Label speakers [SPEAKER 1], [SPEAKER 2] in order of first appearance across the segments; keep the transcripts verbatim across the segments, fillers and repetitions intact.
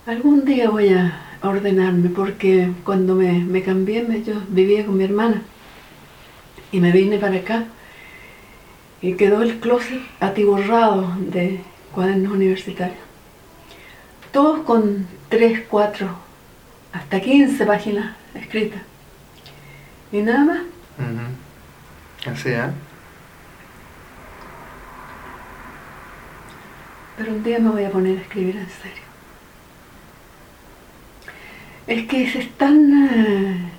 [SPEAKER 1] Algún día voy a ordenarme, porque cuando me, me cambié, me, yo vivía con mi hermana y me vine para acá y quedó el closet atiborrado de cuadernos universitarios, todos con tres, cuatro, hasta quince páginas escritas y nada más.
[SPEAKER 2] Uh-huh. Así, ¿eh?
[SPEAKER 1] Pero un día me voy a poner a escribir en serio. Es que es tan... Uh,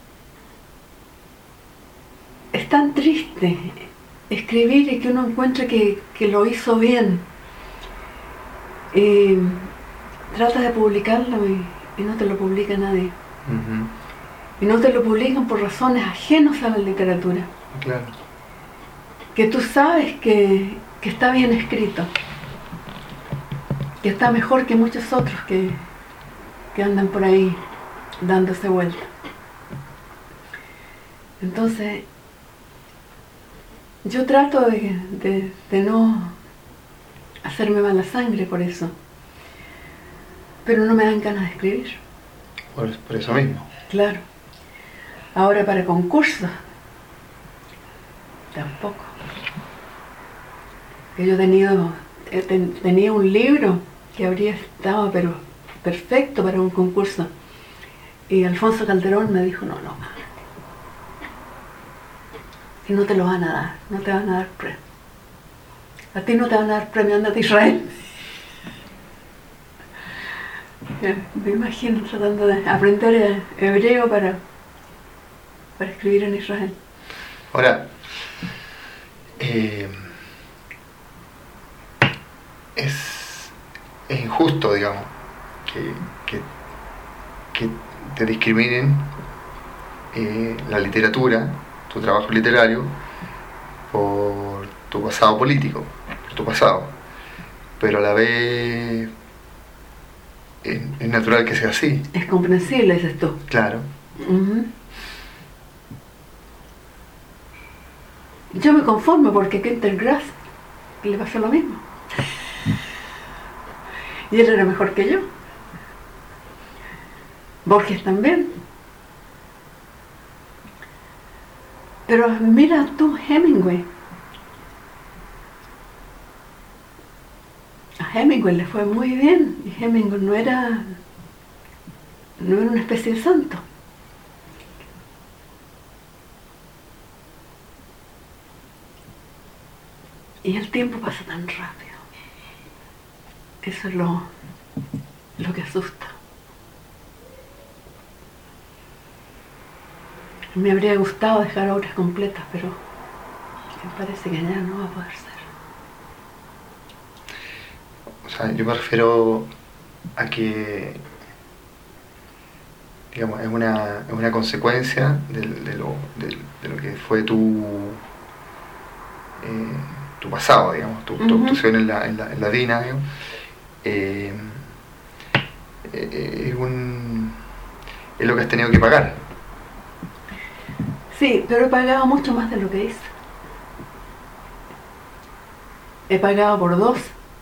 [SPEAKER 1] es tan triste escribir y que uno encuentra que, que lo hizo bien. Y trata de publicarlo y, y no te lo publica nadie. Uh-huh. Y no te lo publican por razones ajenas a la literatura.
[SPEAKER 2] Claro.
[SPEAKER 1] Que tú sabes que, que está bien escrito. Que está mejor que muchos otros que, que andan por ahí dándose vuelta. Entonces, yo trato de, de, de no hacerme mala sangre por eso, pero no me dan ganas de escribir.
[SPEAKER 2] Por, por eso mismo.
[SPEAKER 1] Claro. Ahora para concursos, tampoco. Que yo he tenido, ten, tenía un libro que habría estado pero perfecto para un concurso, y Alfonso Calderón me dijo, no, no, y no te lo van a dar, no te van a dar premio. A ti no te van a dar premio, andate a Israel. Me imagino tratando de aprender hebreo para, para escribir en Israel.
[SPEAKER 2] Ahora, eh, es, es injusto, digamos, que, que, que te discriminen eh, la literatura, tu trabajo literario, por tu pasado político, por tu pasado, pero a la vez es, es natural que sea así.
[SPEAKER 1] Es comprensible, dices tú.
[SPEAKER 2] Claro.
[SPEAKER 1] Uh-huh. Yo me conformo porque Günter Grass le pasó lo mismo. Y él era mejor que yo. Borges también. Pero mira tú, Hemingway. A Hemingway le fue muy bien, y Hemingway no era, no era una especie de santo. Y el tiempo pasa tan rápido. Eso es lo, lo que asusta. Me habría gustado dejar obras completas, pero me parece que ya no va a poder ser.
[SPEAKER 2] O sea, yo me refiero a que, digamos, es una, es una consecuencia de, de, lo, de, de lo que fue tu, eh, tu pasado, digamos, tu, uh-huh. tu actuación en la, en la, en la DINA, digamos. Eh, eh, es, un, es lo que has tenido que pagar.
[SPEAKER 1] Sí, pero he pagado mucho más de lo que hice. He pagado por dos.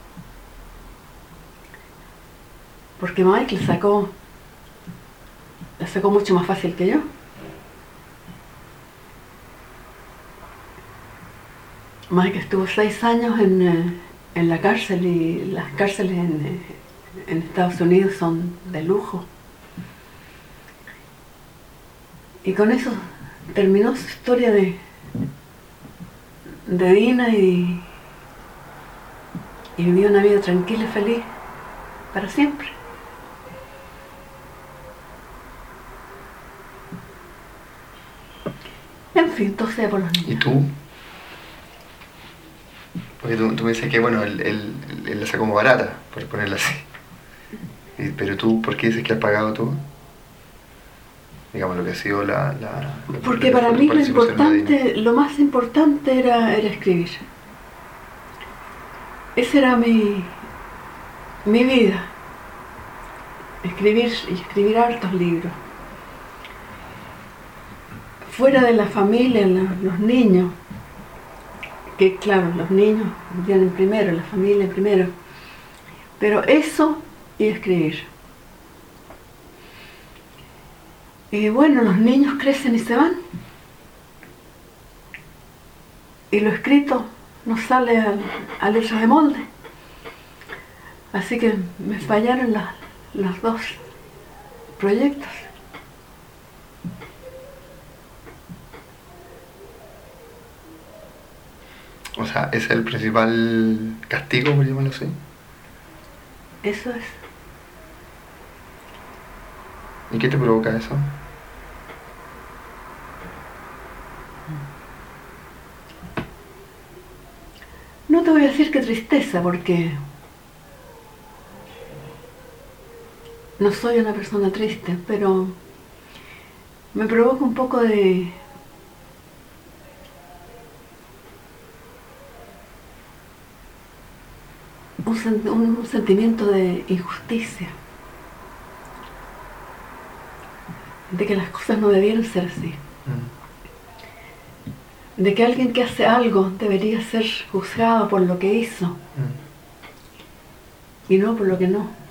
[SPEAKER 1] Porque Michael sacó, la sacó mucho más fácil que yo. Michael estuvo seis años en, en la cárcel, y las cárceles en, en Estados Unidos son de lujo. Y con eso terminó su historia de, de Dina y, y vivió una vida tranquila y feliz para siempre. En fin, todo sea por los niños.
[SPEAKER 2] ¿Y tú? Porque tú, tú me dices que, bueno, él, él, él la sacó como barata, por ponerla así. Y, pero tú, ¿por qué dices que has pagado tú? Digamos, lo que ha sido la... la
[SPEAKER 1] Porque
[SPEAKER 2] la,
[SPEAKER 1] para
[SPEAKER 2] la
[SPEAKER 1] mí lo importante, lo más importante era, era escribir. Esa era mi, mi vida. Escribir y escribir hartos libros. Fuera de la familia, la, los niños, que claro, los niños vienen primero, la familia primero, pero eso y escribir. Y bueno, los niños crecen y se van. Y lo escrito no sale a, a letra de molde. Así que me fallaron la, los dos proyectos.
[SPEAKER 2] O sea, ese es el principal castigo, por llamarlo así.
[SPEAKER 1] Eso es.
[SPEAKER 2] ¿Y qué te provoca eso?
[SPEAKER 1] No te voy a decir que tristeza, porque no soy una persona triste, pero me provoca un poco de un, sen- un sentimiento de injusticia, de que las cosas no debieran ser así,
[SPEAKER 2] Mm.
[SPEAKER 1] de que alguien que hace algo debería ser juzgado por lo que hizo
[SPEAKER 2] Mm.
[SPEAKER 1] y no por lo que no.